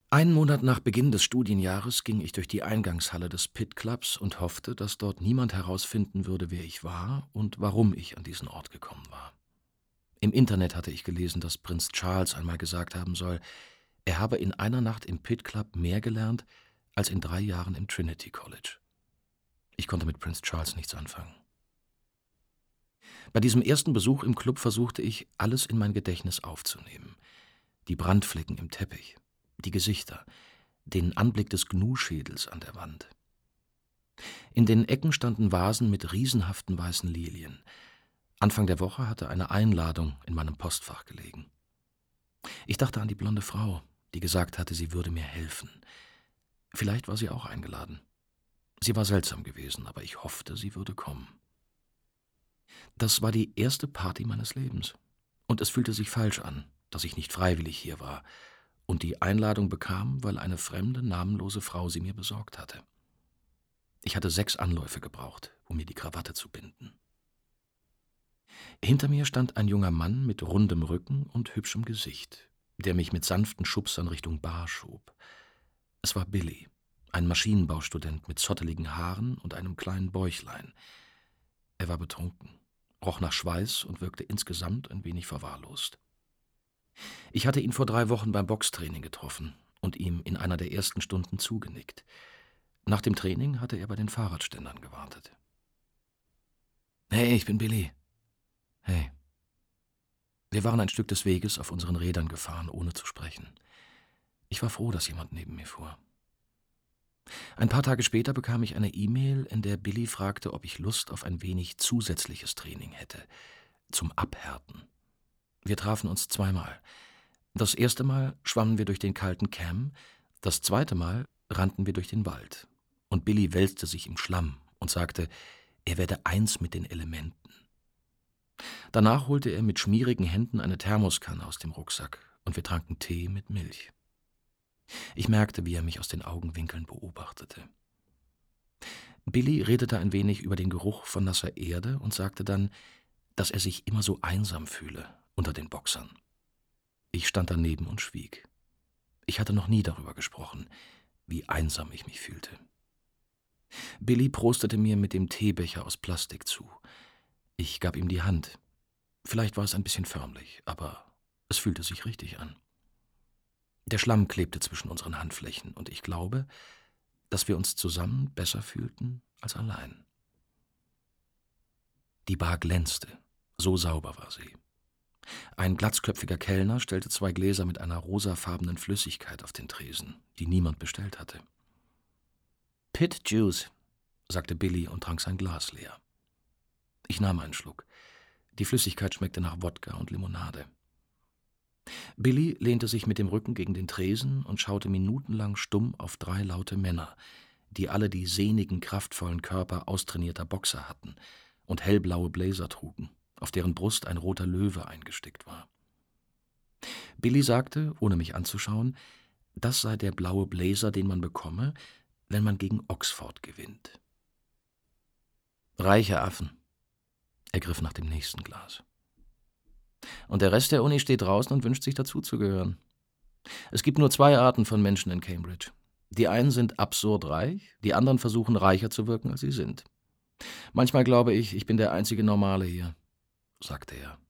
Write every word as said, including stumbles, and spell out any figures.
Einen Monat nach Beginn des Studienjahres ging ich durch die Eingangshalle des Pit Clubs und hoffte, dass dort niemand herausfinden würde, wer ich war und warum ich an diesen Ort gekommen war. Im Internet hatte ich gelesen, dass Prinz Charles einmal gesagt haben soll, er habe in einer Nacht im Pit Club mehr gelernt als in drei Jahren im Trinity College. Ich konnte mit Prinz Charles nichts anfangen. Bei diesem ersten Besuch im Club versuchte ich, alles in mein Gedächtnis aufzunehmen. Die Brandflecken im Teppich, die Gesichter, den Anblick des Gnu-Schädels an der Wand. In den Ecken standen Vasen mit riesenhaften weißen Lilien. Anfang der Woche hatte eine Einladung in meinem Postfach gelegen. Ich dachte an die blonde Frau, die gesagt hatte, sie würde mir helfen. Vielleicht war sie auch eingeladen. Sie war seltsam gewesen, aber ich hoffte, sie würde kommen. Das war die erste Party meines Lebens. Und es fühlte sich falsch an, dass ich nicht freiwillig hier war und die Einladung bekam, weil eine fremde, namenlose Frau sie mir besorgt hatte. Ich hatte sechs Anläufe gebraucht, um mir die Krawatte zu binden. Hinter mir stand ein junger Mann mit rundem Rücken und hübschem Gesicht, der mich mit sanften Schubsern Richtung Bar schob. Es war Billy, ein Maschinenbaustudent mit zotteligen Haaren und einem kleinen Bäuchlein. Er war betrunken, roch nach Schweiß und wirkte insgesamt ein wenig verwahrlost. Ich hatte ihn vor drei Wochen beim Boxtraining getroffen und ihm in einer der ersten Stunden zugenickt. Nach dem Training hatte er bei den Fahrradständern gewartet. »Hey, ich bin Billy.« »Hey.« Wir waren ein Stück des Weges auf unseren Rädern gefahren, ohne zu sprechen. Ich war froh, dass jemand neben mir fuhr. Ein paar Tage später bekam ich eine E-Mail, in der Billy fragte, ob ich Lust auf ein wenig zusätzliches Training hätte, zum Abhärten. Wir trafen uns zweimal. Das erste Mal schwammen wir durch den kalten Cam, das zweite Mal rannten wir durch den Wald. Und Billy wälzte sich im Schlamm und sagte, er werde eins mit den Elementen. Danach holte er mit schmierigen Händen eine Thermoskanne aus dem Rucksack und wir tranken Tee mit Milch. Ich merkte, wie er mich aus den Augenwinkeln beobachtete. Billy redete ein wenig über den Geruch von nasser Erde und sagte dann, dass er sich immer so einsam fühle unter den Boxern. Ich stand daneben und schwieg. Ich hatte noch nie darüber gesprochen, wie einsam ich mich fühlte. Billy prostete mir mit dem Teebecher aus Plastik zu. Ich gab ihm die Hand. Vielleicht war es ein bisschen förmlich, aber es fühlte sich richtig an. Der Schlamm klebte zwischen unseren Handflächen und ich glaube, dass wir uns zusammen besser fühlten als allein. Die Bar glänzte, so sauber war sie. Ein glatzköpfiger Kellner stellte zwei Gläser mit einer rosafarbenen Flüssigkeit auf den Tresen, die niemand bestellt hatte. »Pit Juice«, sagte Billy und trank sein Glas leer. Ich nahm einen Schluck. Die Flüssigkeit schmeckte nach Wodka und Limonade. Billy lehnte sich mit dem Rücken gegen den Tresen und schaute minutenlang stumm auf drei laute Männer, die alle die sehnigen, kraftvollen Körper austrainierter Boxer hatten und hellblaue Blazer trugen, auf deren Brust ein roter Löwe eingestickt war. Billy sagte, ohne mich anzuschauen, das sei der blaue Blazer, den man bekomme, wenn man gegen Oxford gewinnt. Reiche Affen. Er griff nach dem nächsten Glas. Und der Rest der Uni steht draußen und wünscht sich dazuzugehören. Es gibt nur zwei Arten von Menschen in Cambridge. Die einen sind absurd reich, die anderen versuchen reicher zu wirken, als sie sind. Manchmal glaube ich, ich bin der einzige Normale hier, sagte er.